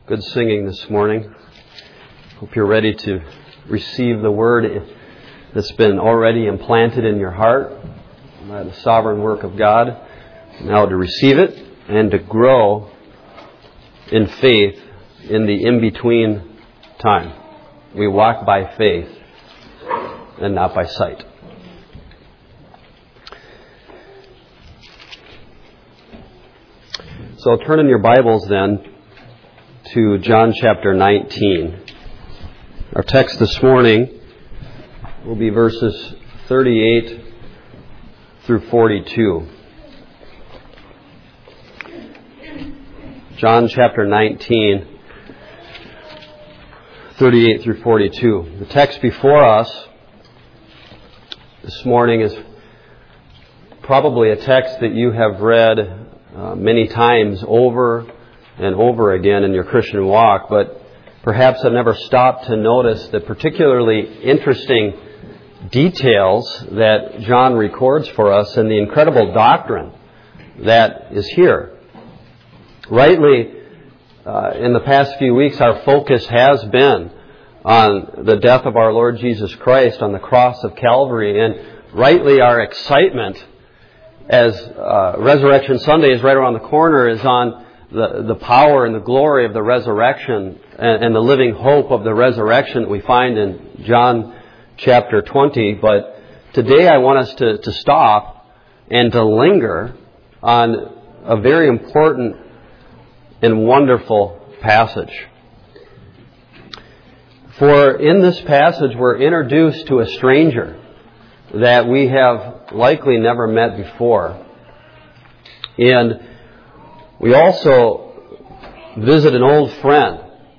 Good singing this morning. Hope you're ready to receive the word that's been already implanted in your heart by the sovereign work of God. Now to receive it and to grow in faith in the in-between time. We walk by faith and not by sight. So turn in your Bibles then to John chapter 19. Our text this morning will be verses 38 through 42. John chapter 19, 38 through 42. The text before us this morning is probably a text that you have read many times over and over again in your Christian walk, but perhaps have never stopped to notice the particularly interesting details that John records for us and the incredible doctrine that is here. Rightly, in the past few weeks, our focus has been on the death of our Lord Jesus Christ on the cross of Calvary, and rightly our excitement as Resurrection Sunday is right around the corner is on the power and the glory of the resurrection and the living hope of the resurrection that we find in John chapter 20. But today I want us to stop and to linger on a very important and wonderful passage. For in this passage we're introduced to a stranger that we have likely never met before. And we also visit an old friend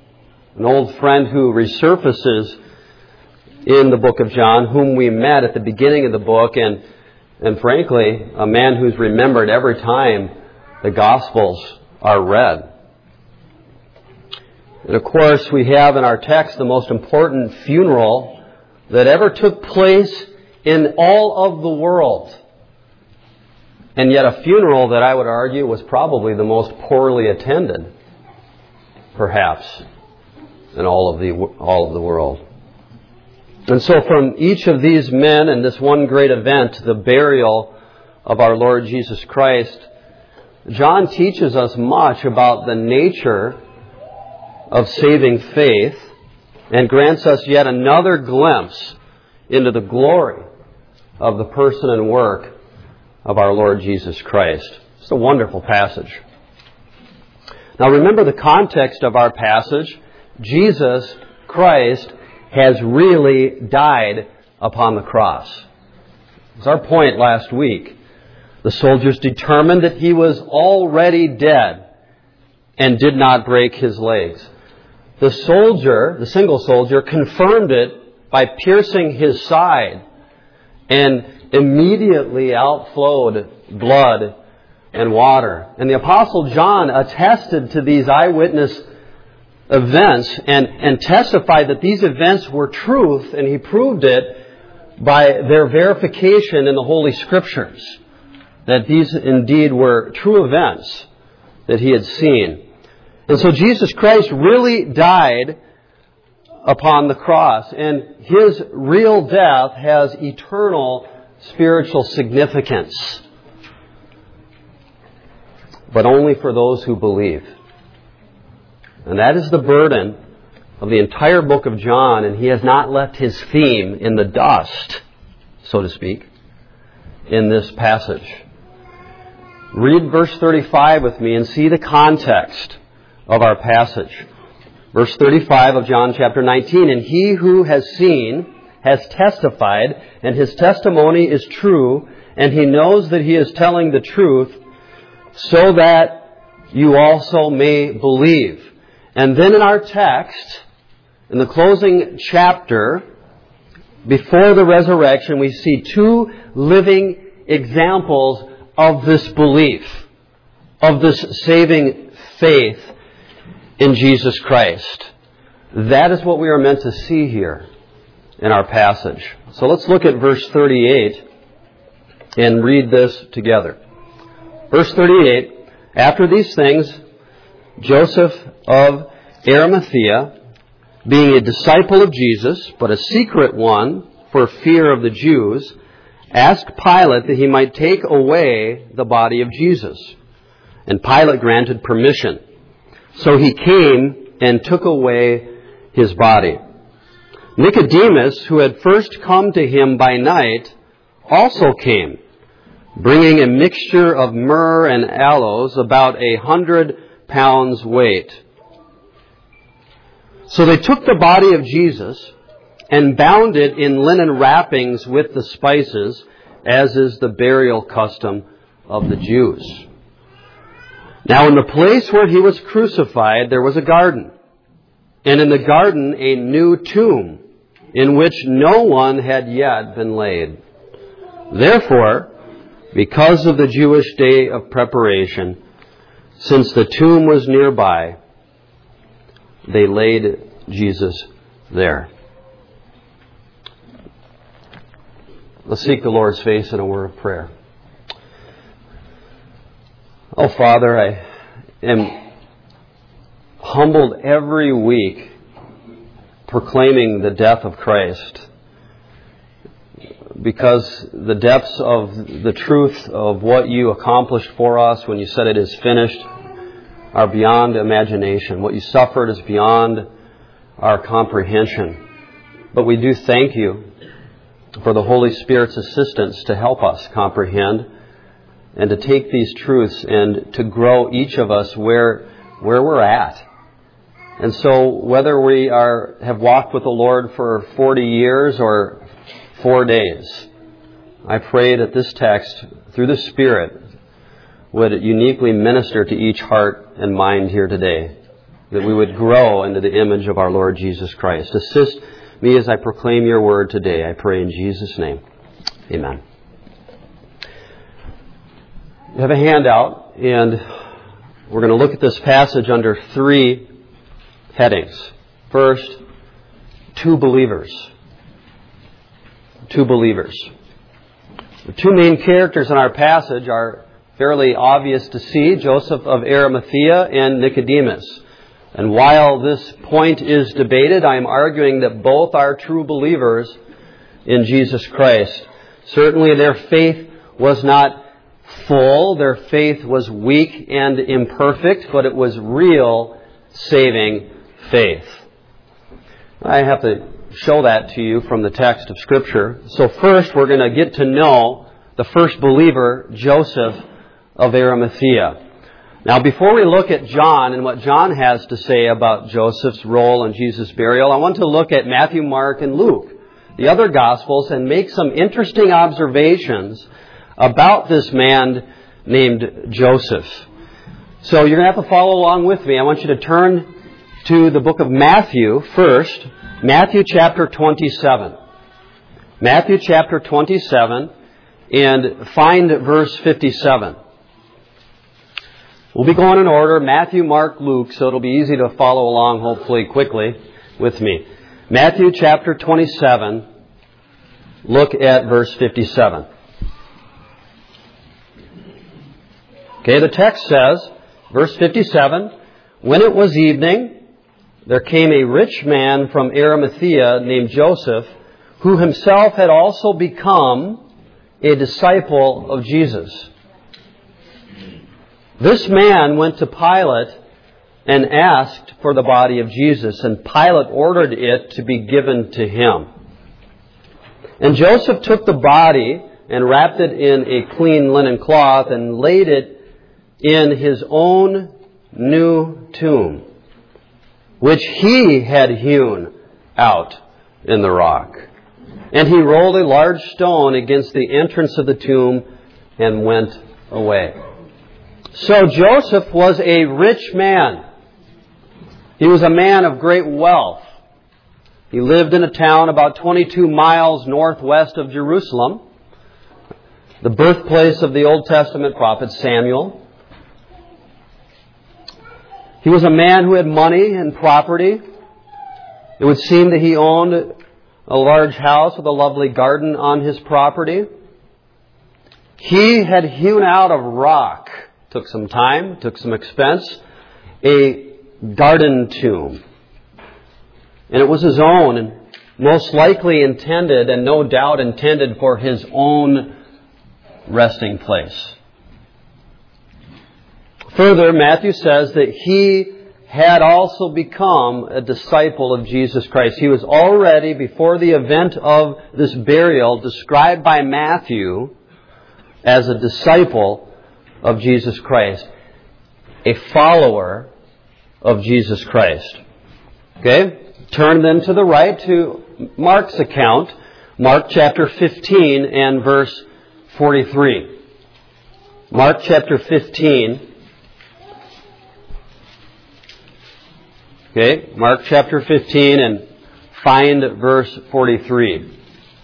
who resurfaces in the book of John, whom we met at the beginning of the book, and frankly, a man who's remembered every time the Gospels are read. And of course, we have in our text the most important funeral that ever took place in all of the world. And yet a funeral that I would argue was probably the most poorly attended, perhaps, in all of the world. And so from each of these men and this one great event, the burial of our Lord Jesus Christ, John teaches us much about the nature of saving faith and grants us yet another glimpse into the glory of the person and work of our Lord Jesus Christ. It's a wonderful passage. Now remember the context of our passage. Jesus Christ has really died upon the cross. It was our point last week. The soldiers determined that he was already dead and did not break his legs. The single soldier, confirmed it by piercing his side, and immediately outflowed blood and water. And the Apostle John attested to these eyewitness events and testified that these events were truth, and he proved it by their verification in the Holy Scriptures, that these indeed were true events that he had seen. And so Jesus Christ really died upon the cross, and his real death has eternal spiritual significance, but only for those who believe. And that is the burden of the entire book of John, and he has not left his theme in the dust, so to speak, in this passage. Read verse 35 with me and see the context of our passage. Verse 35 of John chapter 19, and he who has seen has testified, and his testimony is true, and he knows that he is telling the truth, so that you also may believe. And then in our text, in the closing chapter, before the resurrection, we see two living examples of this belief, of this saving faith in Jesus Christ. That is what we are meant to see here in our passage. So let's look at verse 38 and read this together. Verse 38, after these things, Joseph of Arimathea, being a disciple of Jesus, but a secret one for fear of the Jews, asked Pilate that he might take away the body of Jesus. And Pilate granted permission. So he came and took away his body. Nicodemus, who had first come to him by night, also came, bringing a mixture of myrrh and aloes, about 100 pounds weight. So they took the body of Jesus and bound it in linen wrappings with the spices, as is the burial custom of the Jews. Now in the place where he was crucified, there was a garden, and in the garden a new tomb, in which no one had yet been laid. Therefore, because of the Jewish day of preparation, since the tomb was nearby, they laid Jesus there. Let's seek the Lord's face in a word of prayer. Oh, Father, I am humbled every week proclaiming the death of Christ, because the depths of the truth of what you accomplished for us when you said it is finished are beyond imagination. What you suffered is beyond our comprehension. But we do thank you for the Holy Spirit's assistance to help us comprehend and to take these truths and to grow each of us where we're at. And so whether we have walked with the Lord for 40 years or 4 days, I pray that this text, through the Spirit, would uniquely minister to each heart and mind here today, that we would grow into the image of our Lord Jesus Christ. Assist me as I proclaim your word today, I pray in Jesus' name. Amen. You have a handout, and we're going to look at this passage under 3 headings. First, 2 believers. 2 believers. The 2 main characters in our passage are fairly obvious to see, Joseph of Arimathea and Nicodemus. And while this point is debated, I am arguing that both are true believers in Jesus Christ. Certainly their faith was not full, their faith was weak and imperfect, but it was real saving faith. I have to show that to you from the text of Scripture. So first we're going to get to know the first believer, Joseph of Arimathea. Now before we look at John and what John has to say about Joseph's role in Jesus' burial, I want to look at Matthew, Mark, and Luke, the other Gospels, and make some interesting observations about this man named Joseph. So you're going to have to follow along with me. I want you to turn to the book of Matthew first. Matthew chapter 27. Matthew chapter 27, and find verse 57. We'll be going in order, Matthew, Mark, Luke, so it'll be easy to follow along, hopefully, quickly with me. Matthew chapter 27, look at verse 57. Okay, the text says, verse 57, when it was evening, there came a rich man from Arimathea named Joseph, who himself had also become a disciple of Jesus. This man went to Pilate and asked for the body of Jesus, and Pilate ordered it to be given to him. And Joseph took the body and wrapped it in a clean linen cloth and laid it in his own new tomb, which he had hewn out in the rock. And he rolled a large stone against the entrance of the tomb and went away. So Joseph was a rich man. He was a man of great wealth. He lived in a town about 22 miles northwest of Jerusalem, the birthplace of the Old Testament prophet Samuel. He was a man who had money and property. It would seem that he owned a large house with a lovely garden on his property. He had hewn out of rock. Took some time, took some expense, a garden tomb. And it was his own, and most likely intended, and no doubt intended for his own resting place. Further, Matthew says that he had also become a disciple of Jesus Christ. He was already, before the event of this burial, described by Matthew as a disciple of Jesus Christ, a follower of Jesus Christ. Okay? Turn then to the right to Mark's account, Mark chapter 15 and verse 43. Mark chapter 15. Okay, Mark chapter 15 and find verse 43.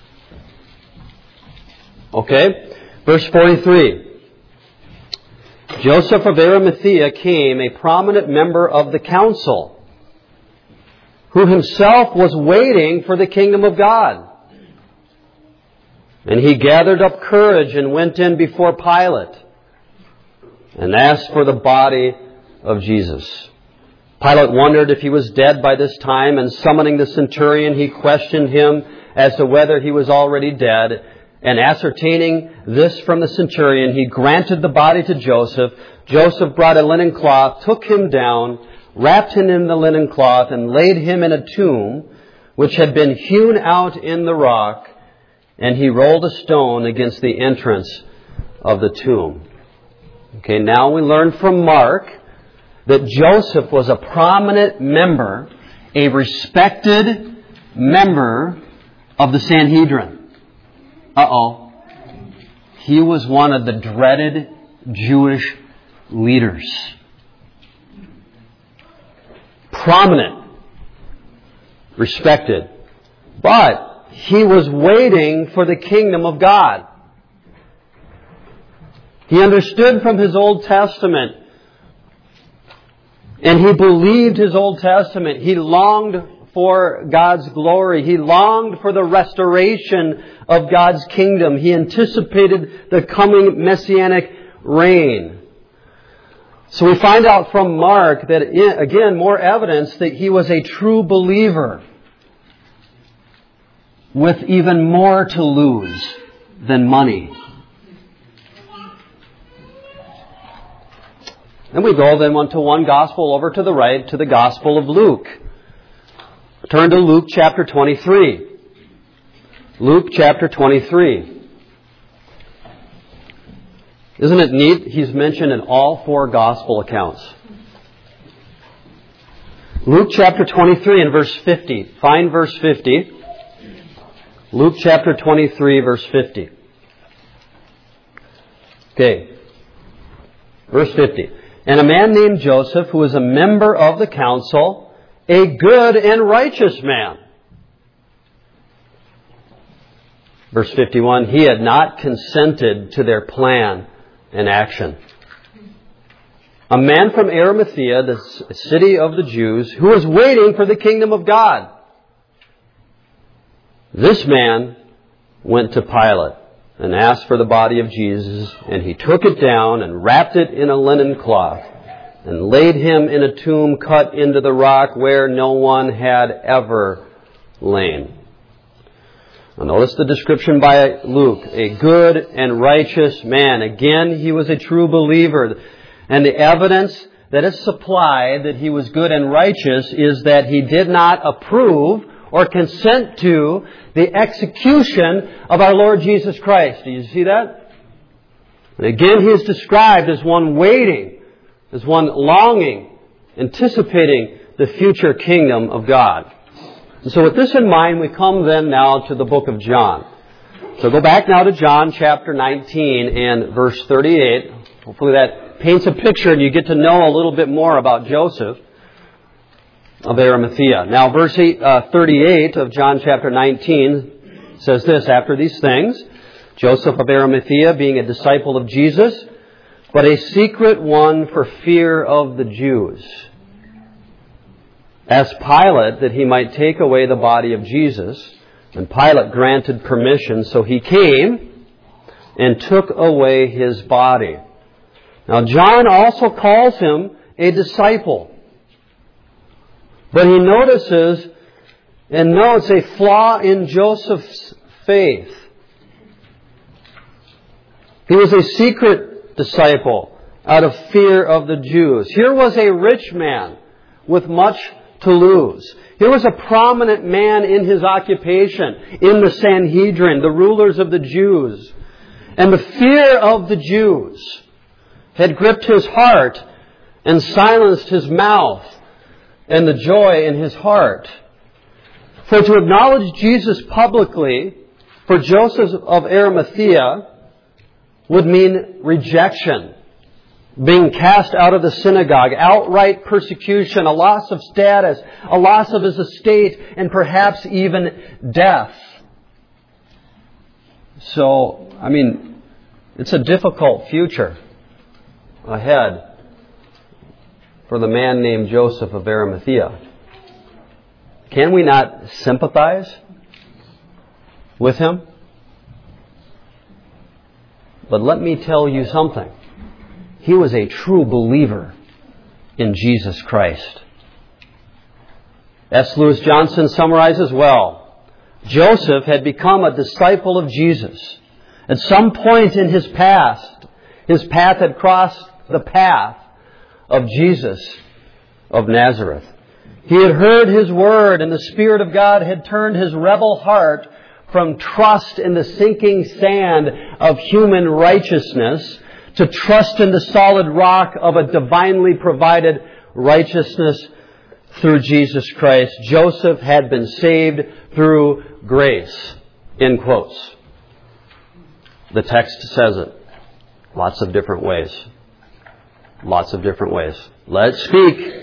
Okay, verse 43. Joseph of Arimathea came, a prominent member of the council, who himself was waiting for the kingdom of God. And he gathered up courage and went in before Pilate and asked for the body of Jesus. Pilate wondered if he was dead by this time, and summoning the centurion, he questioned him as to whether he was already dead. And ascertaining this from the centurion, he granted the body to Joseph. Joseph brought a linen cloth, took him down, wrapped him in the linen cloth, and laid him in a tomb which had been hewn out in the rock, and he rolled a stone against the entrance of the tomb. Okay, now we learn from Mark that Joseph was a prominent member, a respected member of the Sanhedrin. He was one of the dreaded Jewish leaders. Prominent, respected. But he was waiting for the kingdom of God. He understood from his Old Testament, and he believed his Old Testament. He longed for God's glory. He longed for the restoration of God's kingdom. He anticipated the coming messianic reign. So we find out from Mark that, again, more evidence that he was a true believer with even more to lose than money. And we go then to one gospel over to the right, to the Gospel of Luke. Turn to Luke chapter 23. Luke chapter 23. Isn't it neat? He's mentioned in all four gospel accounts. Luke chapter 23 and verse 50. Find verse 50. Luke chapter 23 verse 50. Okay. Verse 50. And a man named Joseph, who was a member of the council, a good and righteous man. Verse 51, he had not consented to their plan and action. A man from Arimathea, the city of the Jews, who was waiting for the kingdom of God. This man went to Pilate and asked for the body of Jesus, and he took it down and wrapped it in a linen cloth and laid him in a tomb cut into the rock where no one had ever lain. Now notice the description by Luke, a good and righteous man. Again, he was a true believer. And the evidence that is supplied that he was good and righteous is that he did not approve or consent to the execution of our Lord Jesus Christ. Do you see that? And again, he is described as one waiting, as one longing, anticipating the future kingdom of God. And so with this in mind, we come then now to the book of John. So go back now to John chapter 19 and verse 38. Hopefully that paints a picture and you get to know a little bit more about Joseph of Arimathea. Now verse 38 of John chapter 19 says this, after these things, Joseph of Arimathea, being a disciple of Jesus, but a secret one for fear of the Jews, asked Pilate that he might take away the body of Jesus. And Pilate granted permission, so he came and took away his body. Now John also calls him a disciple. But he notices and notes a flaw in Joseph's faith. He was a secret disciple out of fear of the Jews. Here was a rich man with much to lose. Here was a prominent man in his occupation, in the Sanhedrin, the rulers of the Jews. And the fear of the Jews had gripped his heart and silenced his mouth and the joy in his heart. For to acknowledge Jesus publicly for Joseph of Arimathea would mean rejection, being cast out of the synagogue, outright persecution, a loss of status, a loss of his estate, and perhaps even death. So, it's a difficult future ahead for the man named Joseph of Arimathea. Can we not sympathize with him? But let me tell you something. He was a true believer in Jesus Christ. S. Lewis Johnson summarizes well. Joseph had become a disciple of Jesus. At some point in his past, his path had crossed the path of Jesus of Nazareth. He had heard His word, and the Spirit of God had turned his rebel heart from trust in the sinking sand of human righteousness to trust in the solid rock of a divinely provided righteousness through Jesus Christ. Joseph had been saved through grace. In quotes. The text says it. Lots of different ways. Lots of different ways. Let's speak.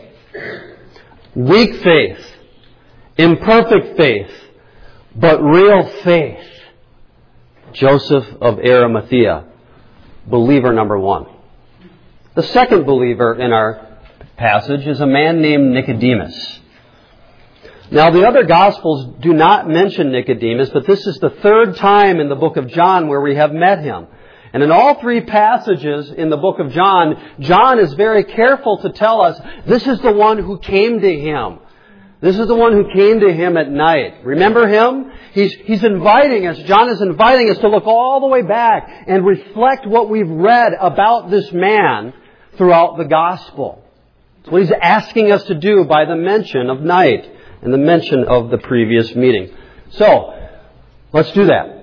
Weak faith, imperfect faith, but real faith. Joseph of Arimathea, believer number one. The second believer in our passage is a man named Nicodemus. Now, the other Gospels do not mention Nicodemus, but this is the third time in the book of John where we have met him. And in all three passages in the book of John, John is very careful to tell us this is the one who came to him. This is the one who came to him at night. Remember him? He's inviting us, John is inviting us to look all the way back and reflect what we've read about this man throughout the Gospel. That's what he's asking us to do by the mention of night and the mention of the previous meeting. So, let's do that.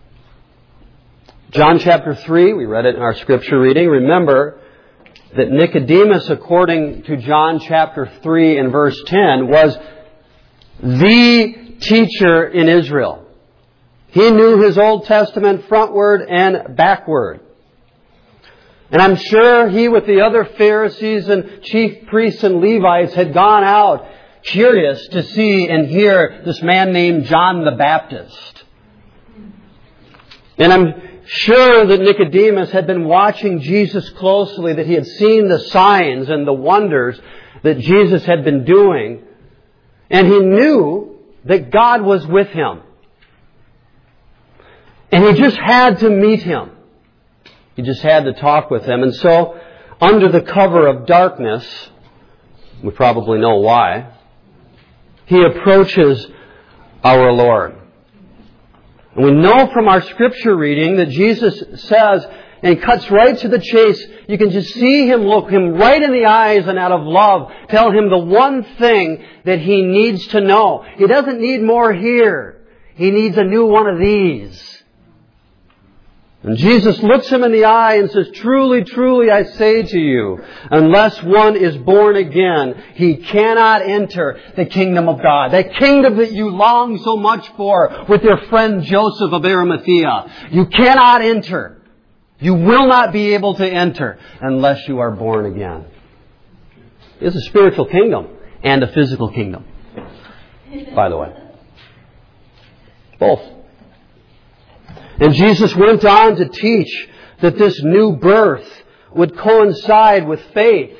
John chapter 3, we read it in our scripture reading. Remember that Nicodemus, according to John chapter 3 and verse 10, was the teacher in Israel. He knew his Old Testament frontward and backward. And I'm sure he, with the other Pharisees and chief priests and Levites, had gone out curious to see and hear this man named John the Baptist. And I'm sure that Nicodemus had been watching Jesus closely, that he had seen the signs and the wonders that Jesus had been doing. And he knew that God was with him. And he just had to meet him. He just had to talk with him. And so, under the cover of darkness, we probably know why, he approaches our Lord. And we know from our scripture reading that Jesus says, and cuts right to the chase, you can just see him look him right in the eyes and out of love tell him the one thing that he needs to know. He doesn't need more here. He needs a new one of these. And Jesus looks him in the eye and says, "Truly, truly, I say to you, unless one is born again, he cannot enter the kingdom of God." That kingdom that you long so much for with your friend Joseph of Arimathea. You cannot enter. You will not be able to enter unless you are born again. It's a spiritual kingdom and a physical kingdom, by the way. Both. And Jesus went on to teach that this new birth would coincide with faith.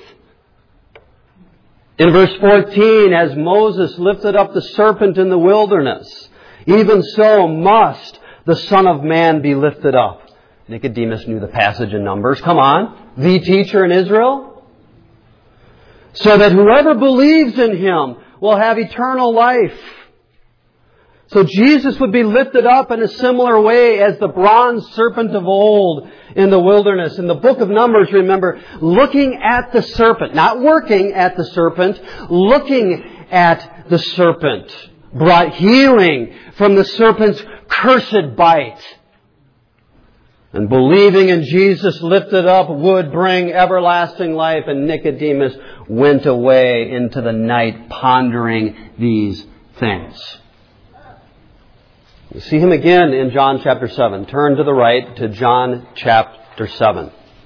In verse 14, as Moses lifted up the serpent in the wilderness, even so must the Son of Man be lifted up. Nicodemus knew the passage in Numbers. Come on. The teacher in Israel. So that whoever believes in him will have eternal life. So Jesus would be lifted up in a similar way as the bronze serpent of old in the wilderness. In the book of Numbers, remember, looking at the serpent, not working at the serpent, looking at the serpent brought healing from the serpent's cursed bite. And believing in Jesus lifted up would bring everlasting life. And Nicodemus went away into the night pondering these things. You see him again in John chapter 7. Turn to the right to John chapter 7.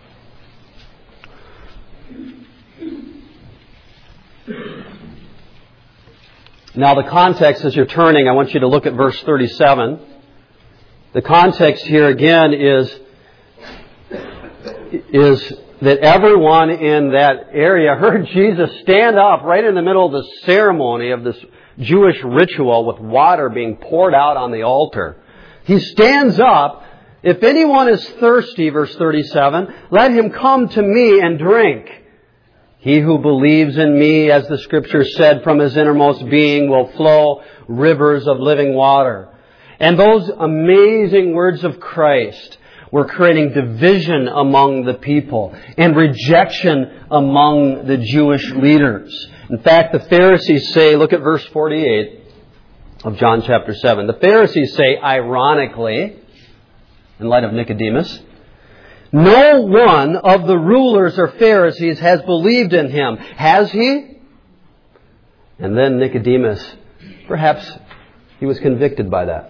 Now the context, as you're turning, I want you to look at verse 37. The context here again is that everyone in that area heard Jesus stand up right in the middle of the ceremony of this Jewish ritual with water being poured out on the altar. He stands up. If anyone is thirsty, verse 37, let him come to me and drink. He who believes in me, as the Scripture said, from his innermost being will flow rivers of living water. And those amazing words of Christ were creating division among the people and rejection among the Jewish leaders. In fact, the Pharisees say, look at verse 48 of John chapter 7. The Pharisees say, ironically, in light of Nicodemus, no one of the rulers or Pharisees has believed in him. Has he? And then Nicodemus, perhaps he was convicted by that.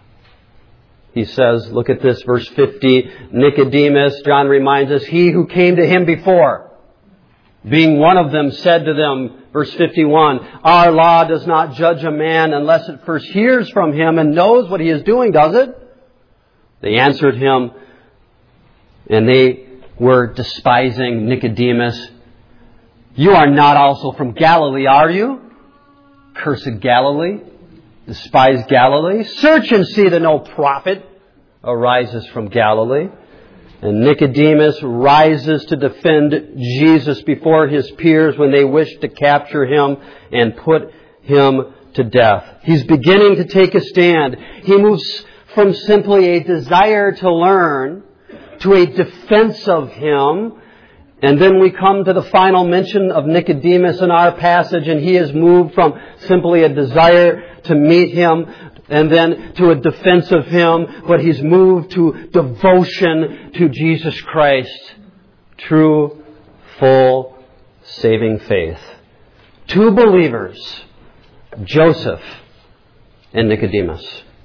He says, look at this, verse 50, Nicodemus, John reminds us, he who came to him before, being one of them, said to them, verse 51, our law does not judge a man unless it first hears from him and knows what he is doing, does it? They answered him, and they were despising Nicodemus. You are not also from Galilee, are you? Cursed Galilee. Despise Galilee. Search and see that no prophet arises from Galilee. And Nicodemus rises to defend Jesus before his peers when they wish to capture him and put him to death. He's beginning to take a stand. He moves from simply a desire to learn to a defense of him. And then we come to the final mention of Nicodemus in our passage, and he is moved from simply a desire to meet him and then to a defense of him, but he's moved to devotion to Jesus Christ. True, full, saving faith. Two believers, Joseph and Nicodemus.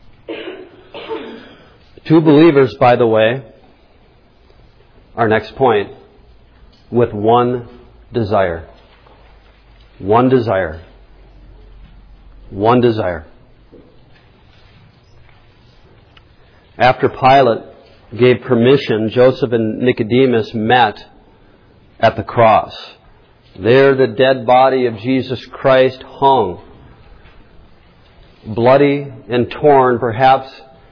Two believers, by the way, our next point, with one desire. One desire. One desire. After Pilate gave permission, Joseph and Nicodemus met at the cross. There the dead body of Jesus Christ hung, bloody and torn, perhaps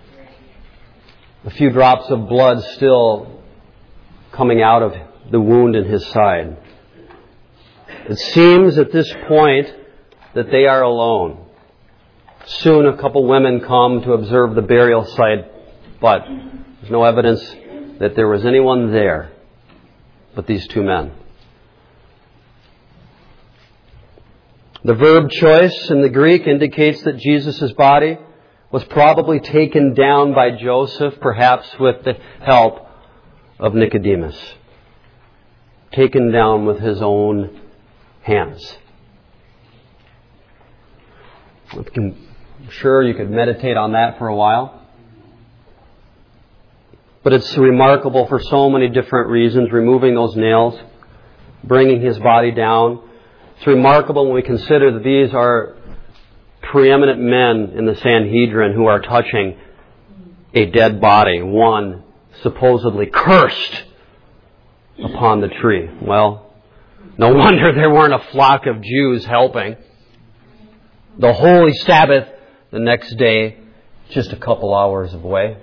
a few drops of blood still coming out of the wound in his side. It seems at this point that they are alone. Soon a couple women come to observe the burial site, but there's no evidence that there was anyone there but these two men. The verb choice in the Greek indicates that Jesus' body was probably taken down by Joseph, perhaps with the help of Nicodemus. Taken down with his own hands. I'm sure you could meditate on that for a while. But it's remarkable for so many different reasons, removing those nails, bringing his body down. It's remarkable when we consider that these are preeminent men in the Sanhedrin who are touching a dead body, one supposedly cursed upon the tree. Well, no wonder there weren't a flock of Jews helping. The holy Sabbath the next day, just a couple hours away.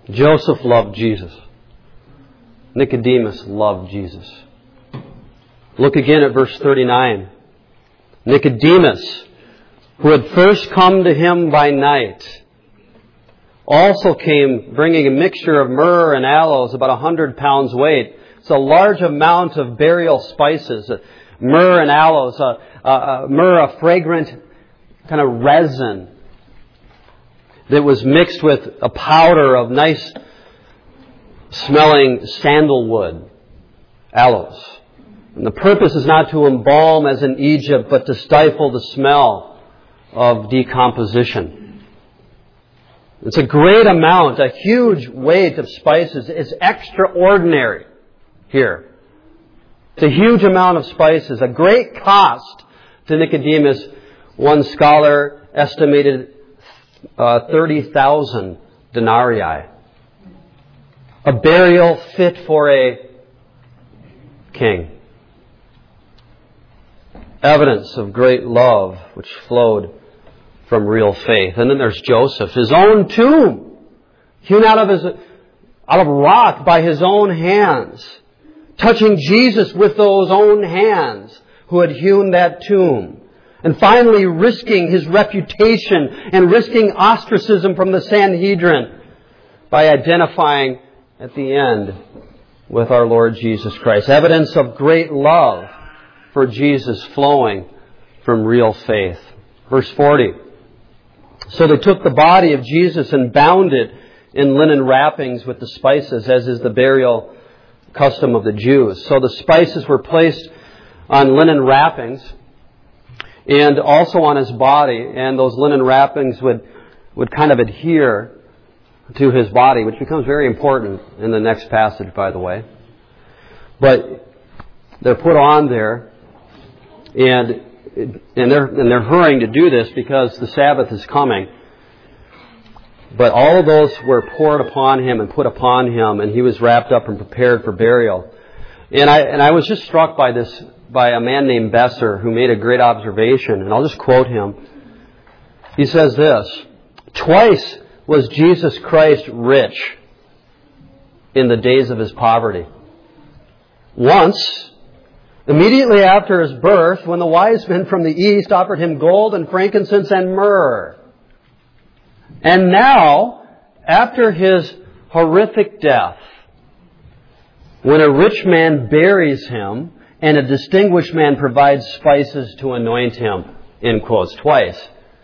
Joseph loved Jesus. Nicodemus loved Jesus. Look again at verse 39. Nicodemus, who had first come to him by night, also came bringing a mixture of myrrh and aloes, about 100 pounds weight. It's a large amount of burial spices. Myrrh and aloes, myrrh, a fragrant kind of resin that was mixed with a powder of nice smelling sandalwood, aloes. And the purpose is not to embalm as in Egypt, but to stifle the smell of decomposition. It's a great amount, a huge weight of spices. It's extraordinary here. It's a huge amount of spices, a great cost to Nicodemus. One scholar estimated 30,000 denarii. A burial fit for a king. Evidence of great love which flowed from real faith. And then there's Joseph, his own tomb, hewn out of rock by his own hands, touching Jesus with those own hands who had hewn that tomb. And finally risking his reputation and risking ostracism from the Sanhedrin by identifying at the end with our Lord Jesus Christ. Evidence of great love for Jesus flowing from real faith. Verse 40. So they took the body of Jesus and bound it in linen wrappings with the spices, as is the burial custom of the Jews. So the spices were placed on linen wrappings and also on his body, and those linen wrappings would kind of adhere to his body, which becomes very important in the next passage, by the way. But they're put on there, and they're hurrying to do this because the Sabbath is coming. But all of those were poured upon him and put upon him, and he was wrapped up and prepared for burial. And I was just struck by this, by a man named Besser, who made a great observation, and I'll just quote him. He says this: "Twice was Jesus Christ rich in the days of his poverty. Once, immediately after his birth, when the wise men from the east offered him gold and frankincense and myrrh. And now, after his horrific death, when a rich man buries him and a distinguished man provides spices to anoint him," in quotes, twice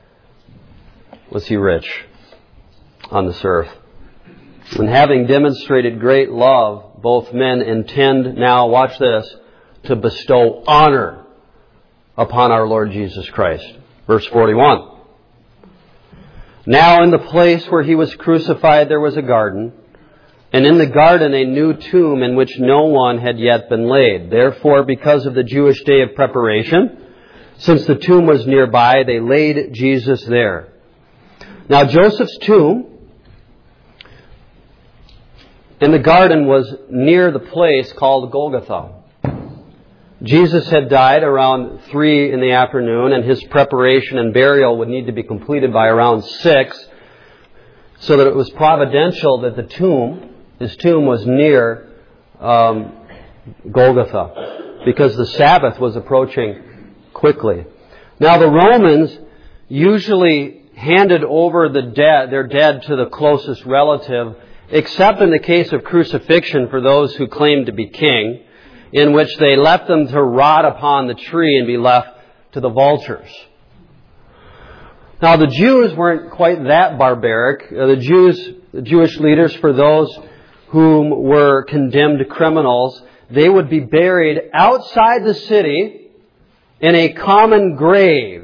was he rich on this earth. When having demonstrated great love, both men intend now, watch this, to bestow honor upon our Lord Jesus Christ. Verse 41. "Now in the place where he was crucified there was a garden, and in the garden a new tomb in which no one had yet been laid. Therefore, because of the Jewish day of preparation, since the tomb was nearby, they laid Jesus there. Now Joseph's tomb in the garden was near the place called Golgotha. Jesus had died around 3 in the afternoon, and his preparation and burial would need to be completed by around 6, so that it was providential that his tomb was near Golgotha, because the Sabbath was approaching quickly. Now the Romans usually handed over their dead to the closest relative, except in the case of crucifixion for those who claimed to be king, in which they left them to rot upon the tree and be left to the vultures. Now the Jews weren't quite that barbaric. The Jewish leaders, for those whom were condemned criminals, they would be buried outside the city in a common grave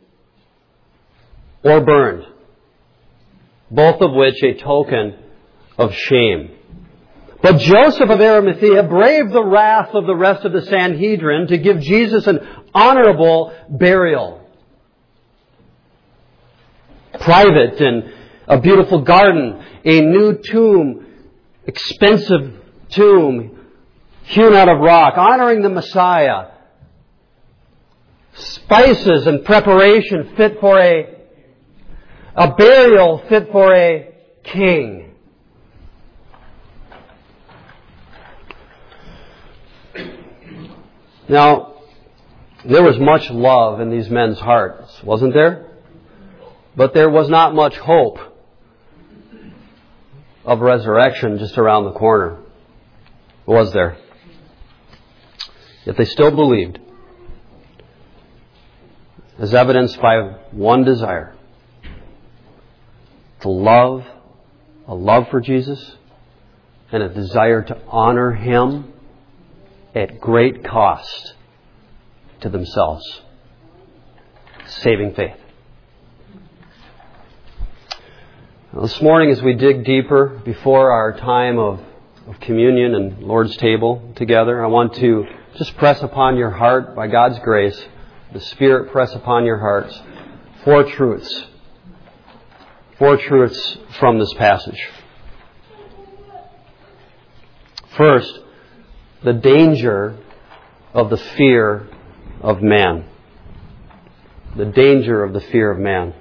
or burned, both of which a token of shame. But Joseph of Arimathea braved the wrath of the rest of the Sanhedrin to give Jesus an honorable burial. Private in a beautiful garden, a new tomb, expensive tomb, hewn out of rock, honoring the Messiah. Spices and preparation fit for a burial fit for a king. Now, there was much love in these men's hearts, wasn't there? But there was not much hope of resurrection just around the corner, was there? Yet they still believed, as evidenced by one desire: a love for Jesus, and a desire to honor Him at great cost to themselves. Saving faith. Now, this morning, as we dig deeper before our time of communion and Lord's table together, I want to just press upon your heart, by God's grace, the Spirit press upon your hearts, four truths from this passage. First, the danger of the fear of man. The danger of the fear of man.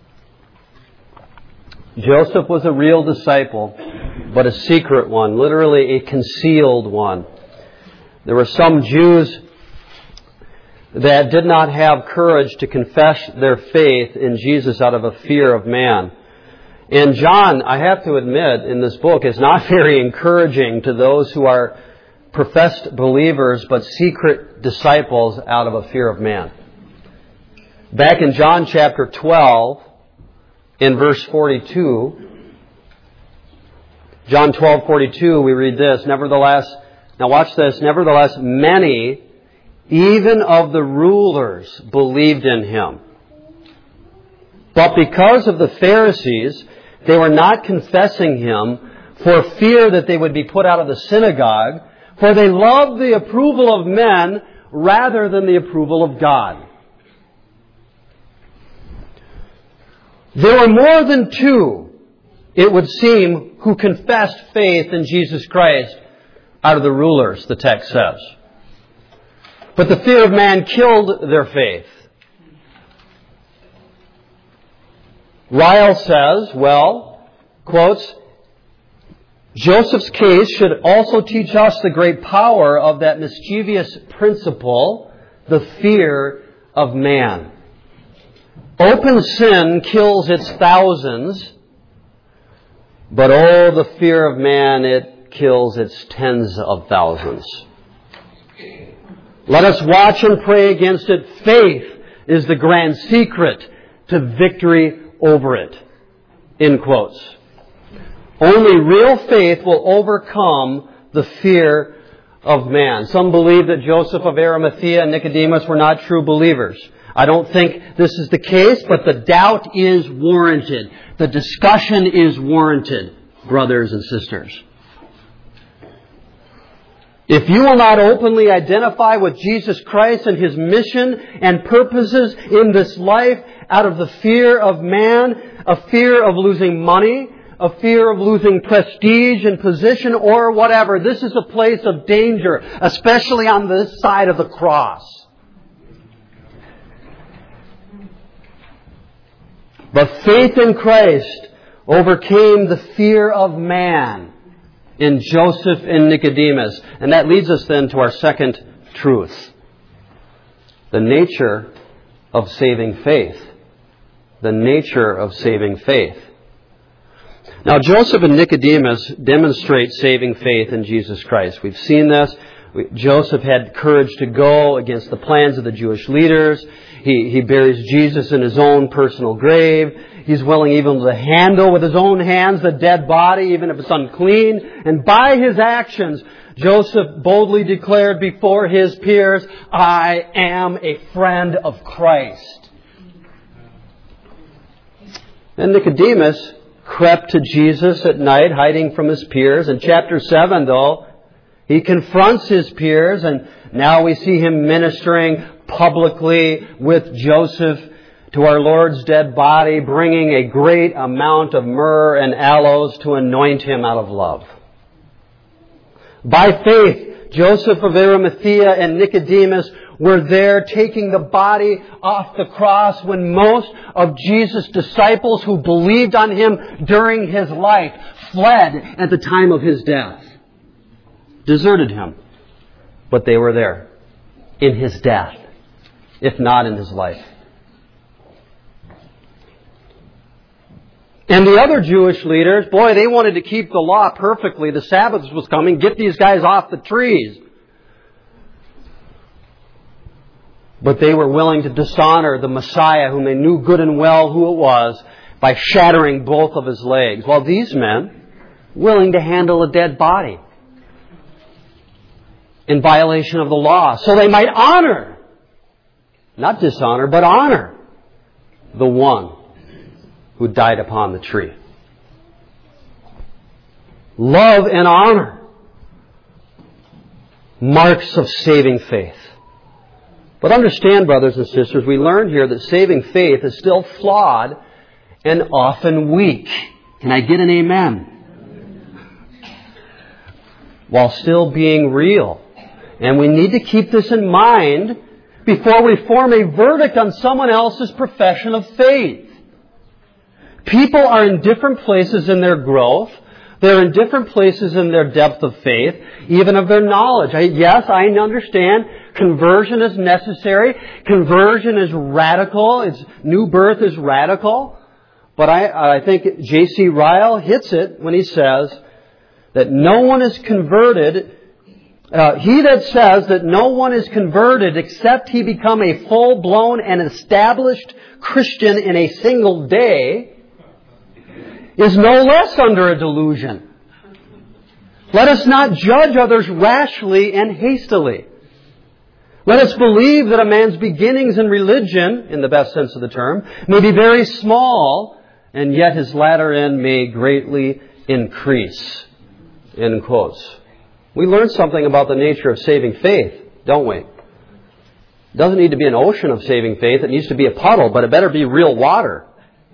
Joseph was a real disciple, but a secret one, literally a concealed one. There were some Jews that did not have courage to confess their faith in Jesus out of a fear of man. And John, I have to admit, in this book is not very encouraging to those who are professed believers but secret disciples out of a fear of man. Back in John chapter 12, in verse 42, John 12:42, we read this: Nevertheless, now watch this, nevertheless, many, even of the rulers, believed in Him. But because of the Pharisees, they were not confessing Him for fear that they would be put out of the synagogue, for they loved the approval of men rather than the approval of God. There were more than two, it would seem, who confessed faith in Jesus Christ out of the rulers, the text says. But the fear of man killed their faith. Ryle says, quotes, Joseph's case should also teach us the great power of that mischievous principle, the fear of man. Open sin kills its thousands, but the fear of man, it kills its tens of thousands. Let us watch and pray against it. Faith is the grand secret to victory over it. End quotes. Only real faith will overcome the fear of man. Some believe that Joseph of Arimathea and Nicodemus were not true believers. I don't think this is the case, but the doubt is warranted. The discussion is warranted, brothers and sisters. If you will not openly identify with Jesus Christ and His mission and purposes in this life out of the fear of man, a fear of losing money, a fear of losing prestige and position or whatever, this is a place of danger, especially on this side of the cross. But faith in Christ overcame the fear of man in Joseph and Nicodemus. And that leads us then to our second truth. The nature of saving faith. The nature of saving faith. Now, Joseph and Nicodemus demonstrate saving faith in Jesus Christ. We've seen this. Joseph had courage to go against the plans of the Jewish leaders. He buries Jesus in his own personal grave. He's willing even to handle with his own hands the dead body, even if it's unclean. And by his actions, Joseph boldly declared before his peers, I am a friend of Christ. And Nicodemus crept to Jesus at night, hiding from his peers. In chapter 7, though, he confronts his peers, and now we see him ministering publicly with Joseph to our Lord's dead body, bringing a great amount of myrrh and aloes to anoint him out of love. By faith, Joseph of Arimathea and Nicodemus were there taking the body off the cross when most of Jesus' disciples who believed on Him during His life fled at the time of His death. Deserted Him. But they were there. in His death, if not in His life. And the other Jewish leaders, boy, they wanted to keep the law perfectly. The Sabbath was coming. Get these guys off the trees. But they were willing to dishonor the Messiah, whom they knew good and well who it was, by shattering both of His legs. While these men, willing to handle a dead body in violation of the law, so they might honor, not dishonor, but honor the one who died upon the tree. Love and honor, marks of saving faith. But understand, brothers and sisters, we learn here that saving faith is still flawed and often weak. Can I get an amen? While still being real. And we need to keep this in mind before we form a verdict on someone else's profession of faith. People are in different places in their growth. They're in different places in their depth of faith, even of their knowledge. Yes, I understand conversion is necessary. Conversion is radical. New birth is radical. But I think J.C. Ryle hits it when he says that no one is converted. He that says that no one is converted except he become a full-blown and established Christian in a single day is no less under a delusion. Let us not judge others rashly and hastily. Let us believe that a man's beginnings in religion, in the best sense of the term, may be very small, and yet his latter end may greatly increase. End quotes. We learn something about the nature of saving faith, don't we? It doesn't need to be an ocean of saving faith. It needs to be a puddle, but it better be real water.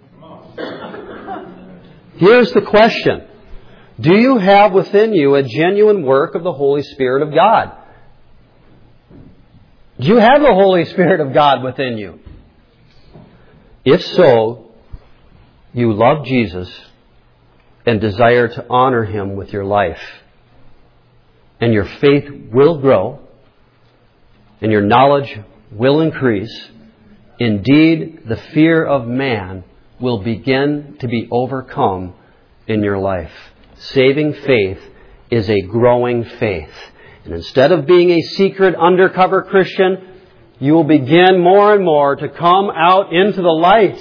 Here's the question. Do you have within you a genuine work of the Holy Spirit of God? Do you have the Holy Spirit of God within you? If so, you love Jesus and desire to honor Him with your life. And your faith will grow, and your knowledge will increase. Indeed, the fear of man will begin to be overcome in your life. Saving faith is a growing faith. And instead of being a secret, undercover Christian, you will begin more and more to come out into the light,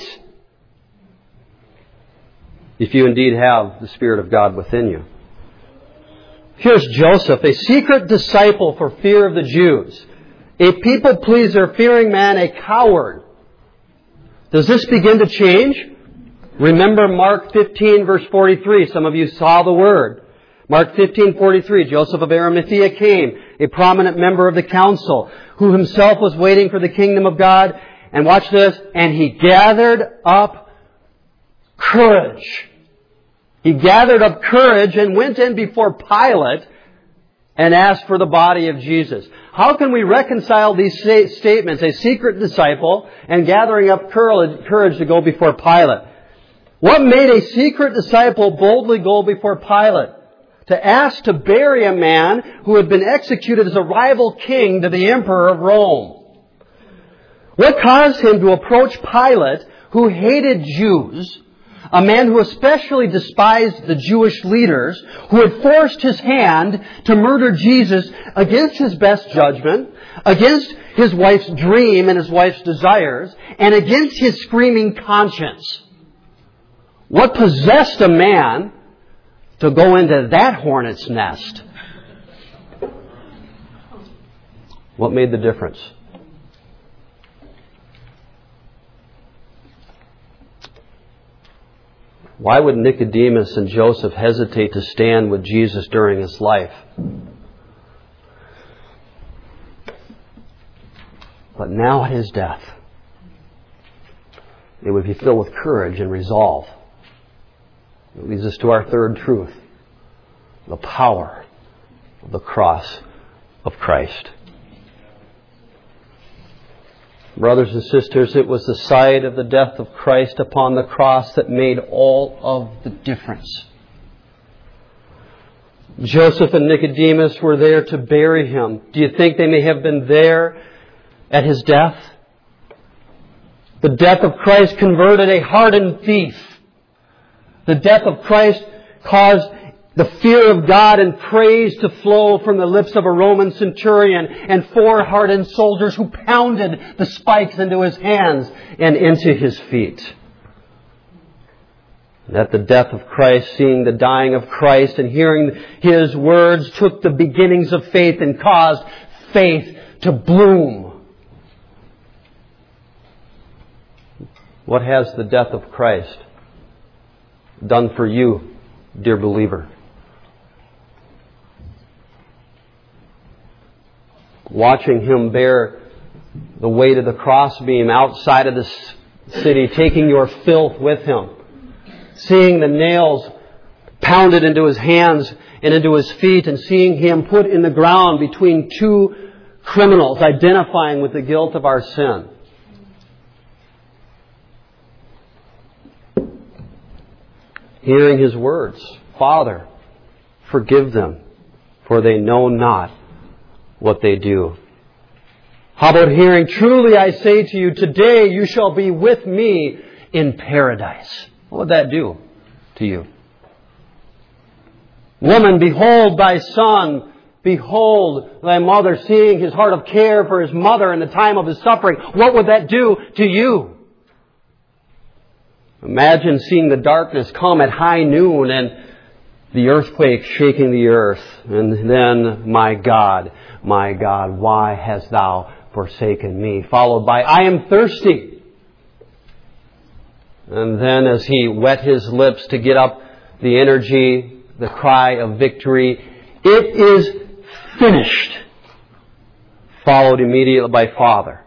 if you indeed have the Spirit of God within you. Here's Joseph, a secret disciple for fear of the Jews, a people pleaser, fearing man, a coward. Does this begin to change? Remember Mark 15, verse 43. Some of you saw the word. Mark 15:43, Joseph of Arimathea came, a prominent member of the council, who himself was waiting for the kingdom of God. And watch this, and he gathered up courage. He gathered up courage and went in before Pilate and asked for the body of Jesus. How can we reconcile these statements, a secret disciple and gathering up courage to go before Pilate? What made a secret disciple boldly go before Pilate to ask to bury a man who had been executed as a rival king to the emperor of Rome? What caused him to approach Pilate, who hated Jews, a man who especially despised the Jewish leaders, who had forced his hand to murder Jesus against his best judgment, against his wife's dream and his wife's desires, and against his screaming conscience? What possessed a man to go into that hornet's nest? What made the difference? Why would Nicodemus and Joseph hesitate to stand with Jesus during His life? But now at His death, they would be filled with courage and resolve. It leads us to our third truth, the power of the cross of Christ. Brothers and sisters, it was the sight of the death of Christ upon the cross that made all of the difference. Joseph and Nicodemus were there to bury Him. Do you think they may have been there at His death? The death of Christ converted a hardened thief. The death of Christ caused the fear of God and praise to flow from the lips of a Roman centurion and 4 hardened soldiers who pounded the spikes into His hands and into His feet. At the death of Christ, seeing the dying of Christ and hearing His words took the beginnings of faith and caused faith to bloom. What has the death of Christ done for you, dear believer? Watching Him bear the weight of the crossbeam outside of the city, taking your filth with Him. Seeing the nails pounded into His hands and into His feet, and seeing Him put in the ground between 2 criminals, identifying with the guilt of our sin. Hearing His words, Father, forgive them, for they know not what they do. How about hearing, truly I say to you, today you shall be with me in paradise. What would that do to you? Woman, behold thy son. Behold thy mother, seeing His heart of care for His mother in the time of His suffering. What would that do to you? Imagine seeing the darkness come at high noon and the earthquake shaking the earth. And then, my God, why hast thou forsaken me? Followed by, I am thirsty. And then as He wet His lips to get up the energy, the cry of victory, it is finished. Followed immediately by, Father,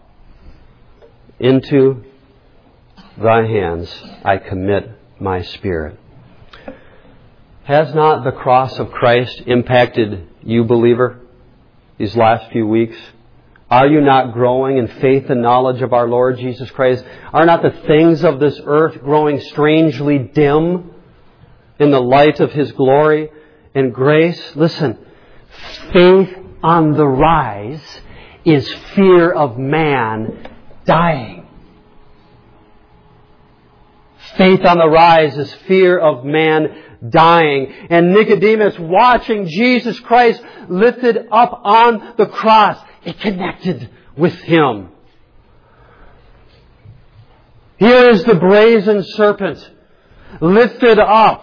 into thy hands I commit my spirit. Has not the cross of Christ impacted you, believer, these last few weeks? Are you not growing in faith and knowledge of our Lord Jesus Christ? Are not the things of this earth growing strangely dim in the light of His glory and grace? Listen, faith on the rise is fear of man dying. Faith on the rise is fear of man dying. And Nicodemus, watching Jesus Christ lifted up on the cross, it connected with Him. Here is the brazen serpent lifted up.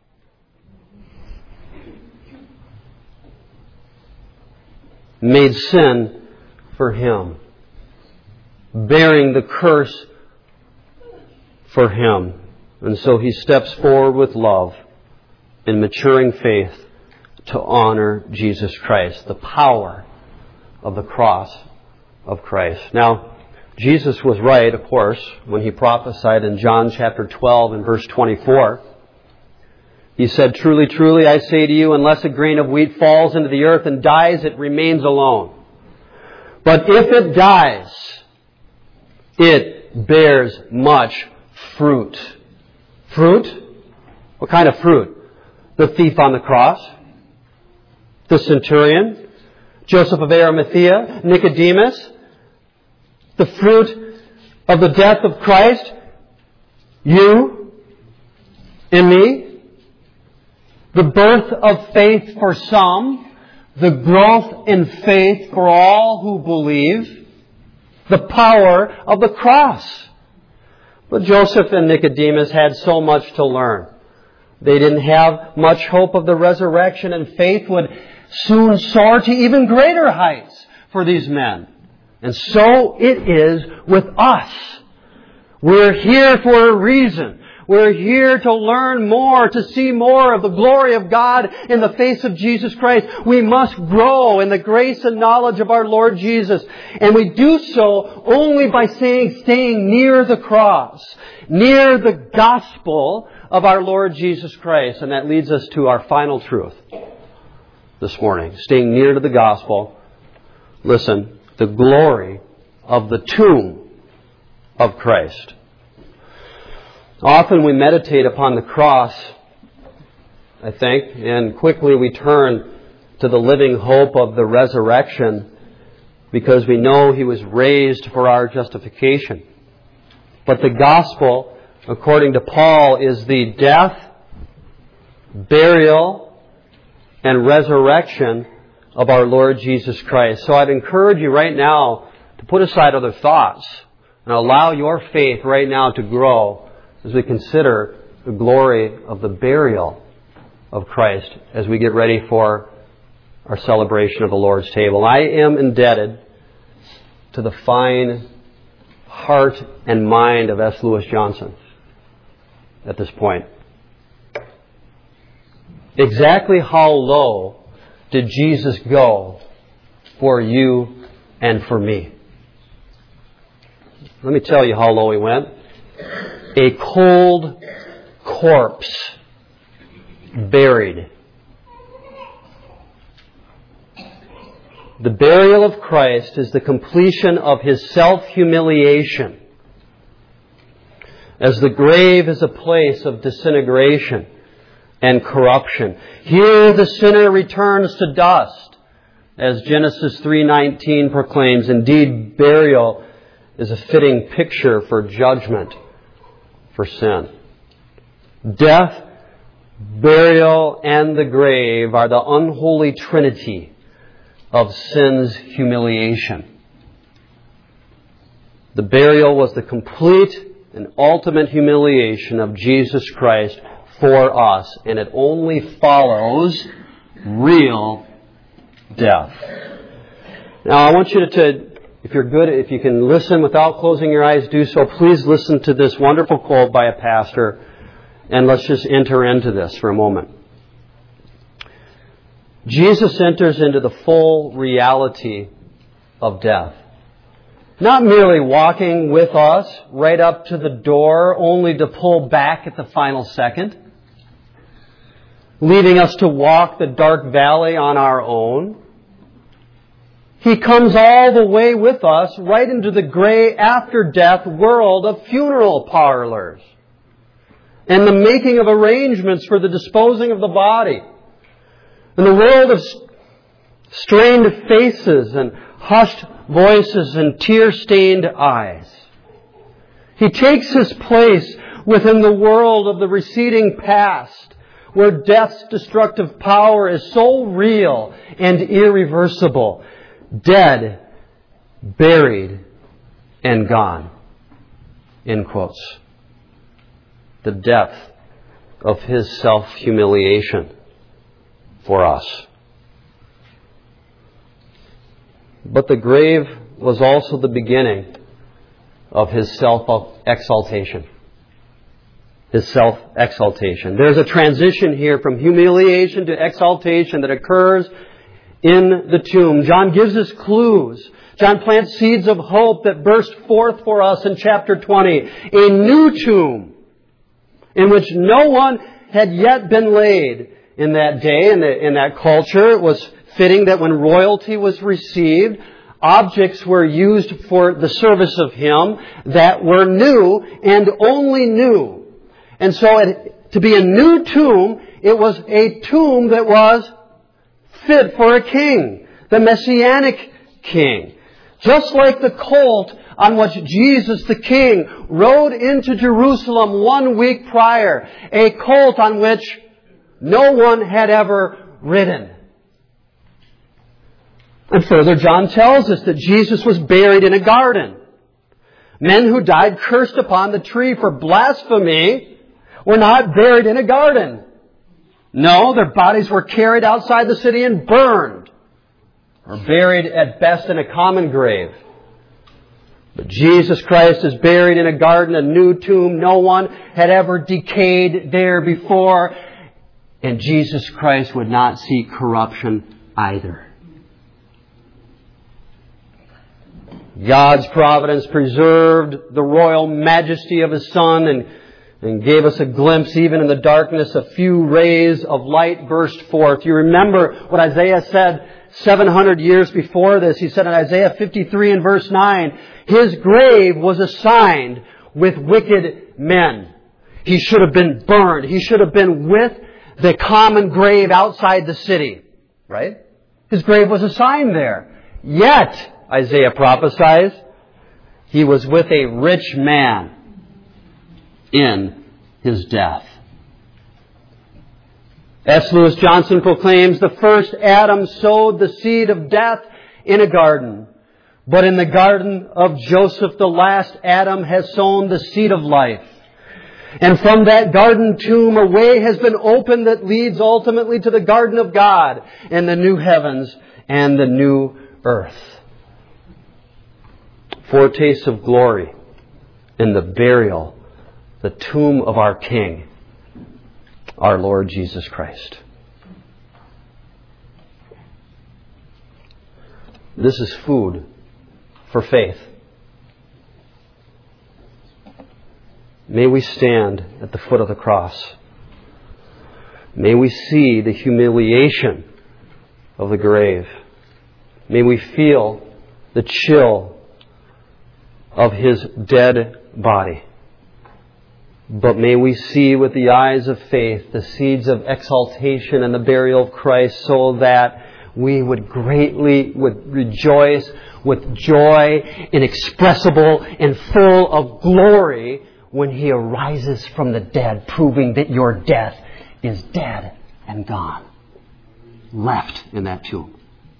Made sin for Him. Bearing the curse for Him. And so He steps forward with love in maturing faith to honor Jesus Christ. The power of the cross of Christ. Now, Jesus was right, of course, when He prophesied in John chapter 12 and verse 24. He said, truly, truly, I say to you, unless a grain of wheat falls into the earth and dies, it remains alone. But if it dies, it bears much fruit. Fruit? What kind of fruit? The thief on the cross, the centurion, Joseph of Arimathea, Nicodemus, the fruit of the death of Christ, you and me, the birth of faith for some, the growth in faith for all who believe, the power of the cross. But Joseph and Nicodemus had so much to learn. They didn't have much hope of the resurrection, and faith would soon soar to even greater heights for these men. And so it is with us. We're here for a reason. We're here to learn more, to see more of the glory of God in the face of Jesus Christ. We must grow in the grace and knowledge of our Lord Jesus. And we do so only by staying near the cross, near the gospel of our Lord Jesus Christ. And that leads us to our final truth this morning. Staying near to the gospel. Listen, the glory of the tomb of Christ. Often we meditate upon the cross, I think, and quickly we turn to the living hope of the resurrection. because we know He was raised for our justification. But the gospel, according to Paul, is the death, burial, and resurrection of our Lord Jesus Christ. So I'd encourage you right now to put aside other thoughts and allow your faith right now to grow as we consider the glory of the burial of Christ as we get ready for our celebration of the Lord's table. I am indebted to the fine heart and mind of S. Lewis Johnson at this point. Exactly how low did Jesus go for you and for me? Let me tell you how low He went. A cold corpse buried. The burial of Christ is the completion of His self-humiliation, as the grave is a place of disintegration and corruption. Here the sinner returns to dust, as Genesis 3:19 proclaims. Indeed, burial is a fitting picture for judgment for sin. Death, burial, and the grave are the unholy trinity of sin's humiliation. The burial was the complete and ultimate humiliation of Jesus Christ for us, and it only follows real death. Now, I want you to, if you're good, if you can listen without closing your eyes, do so. Please listen to this wonderful quote by a pastor, and let's just enter into this for a moment. Jesus enters into the full reality of death. Not merely walking with us right up to the door, only to pull back at the final second, leaving us to walk the dark valley on our own. He comes all the way with us right into the gray after-death world of funeral parlors and the making of arrangements for the disposing of the body. In the world of strained faces and hushed voices and tear-stained eyes. He takes His place within the world of the receding past, where death's destructive power is so real and irreversible. Dead, buried, and gone. In quotes. The depth of His self-humiliation for us. But the grave was also the beginning of His self-exaltation. His self-exaltation. There's a transition here from humiliation to exaltation that occurs in the tomb. John gives us clues. John plants seeds of hope that burst forth for us in chapter 20. A new tomb in which no one had yet been laid. In that day, in that culture, it was fitting that when royalty was received, objects were used for the service of Him that were new and only new. And so to be a new tomb, it was a tomb that was fit for a king, the Messianic king. Just like the colt on which Jesus the King rode into Jerusalem 1 week prior, a colt on which no one had ever ridden. And further, John tells us that Jesus was buried in a garden. Men who died cursed upon the tree for blasphemy were not buried in a garden. No, their bodies were carried outside the city and burned, or buried at best in a common grave. But Jesus Christ is buried in a garden, a new tomb. No one had ever decayed there before. And Jesus Christ would not see corruption either. God's providence preserved the royal majesty of His Son and gave us a glimpse, even in the darkness, a few rays of light burst forth. You remember what Isaiah said 700 years before this. He said in Isaiah 53 and verse 9, His grave was assigned with wicked men. He should have been burned. He should have been with the common grave outside the city. Right? His grave was assigned there. Yet, Isaiah prophesies, He was with a rich man in His death. S. Lewis Johnson proclaims, the first Adam sowed the seed of death in a garden. But in the garden of Joseph, the last Adam has sown the seed of life. And from that garden tomb, a way has been opened that leads ultimately to the garden of God and the new heavens and the new earth. Foretastes of glory in the burial, the tomb of our King, our Lord Jesus Christ. This is food for faith. May we stand at the foot of the cross. May we see the humiliation of the grave. May we feel the chill of His dead body. But may we see with the eyes of faith the seeds of exaltation and the burial of Christ, so that we would rejoice with joy inexpressible and full of glory when He arises from the dead, proving that your death is dead and gone, left in that tomb.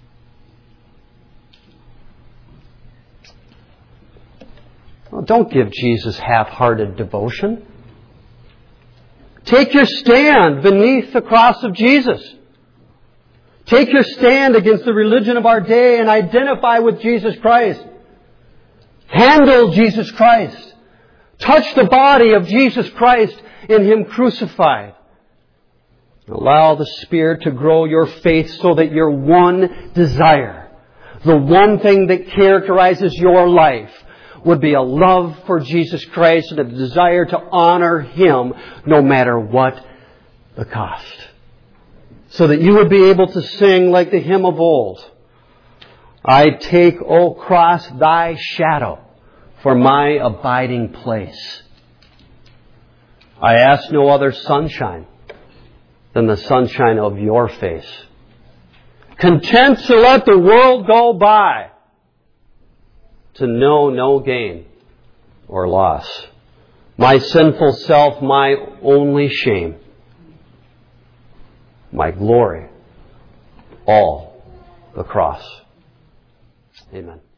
Well, don't give Jesus half-hearted devotion. Take your stand beneath the cross of Jesus. Take your stand against the religion of our day and identify with Jesus Christ. Handle Jesus Christ. Touch the body of Jesus Christ in Him crucified. Allow the Spirit to grow your faith so that your one desire, the one thing that characterizes your life, would be a love for Jesus Christ and a desire to honor Him no matter what the cost. So that you would be able to sing like the hymn of old, I take, O cross, Thy shadow for my abiding place. I ask no other sunshine than the sunshine of your face. Content to let the world go by, to know no gain or loss. My sinful self, my only shame. My glory, all the cross. Amen.